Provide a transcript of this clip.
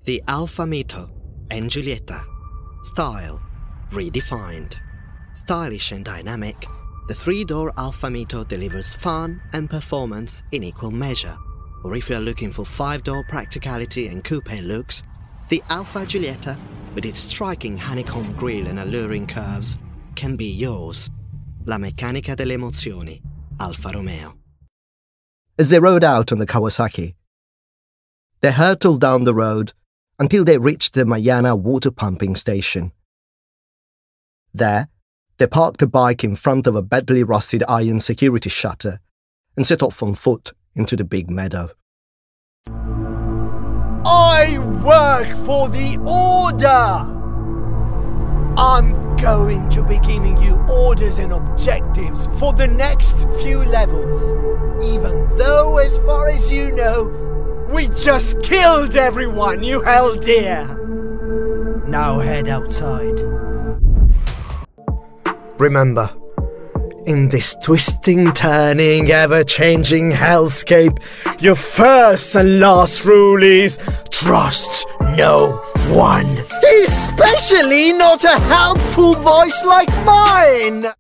The Alfa Mito and Giulietta. Style redefined. Stylish and dynamic, the three-door Alfa Mito delivers fun and performance in equal measure. Or if you're looking for five-door practicality and coupe looks, the Alfa Giulietta, with its striking honeycomb grille and alluring curves, can be yours. La meccanica delle emozioni, Alfa Romeo. As they rode out on the Kawasaki, they hurtled down the road until they reached the Mayana water pumping station. There, they parked the bike in front of a badly rusted iron security shutter and set off on foot into the big meadow. I work for the Order! I'm going to be giving you orders and objectives for the next few levels. Even though, as far as you know, we just killed everyone you held dear. Now head outside. Remember, in this twisting, turning, ever-changing hellscape, your first and last rule is trust no one. Especially not a helpful voice like mine!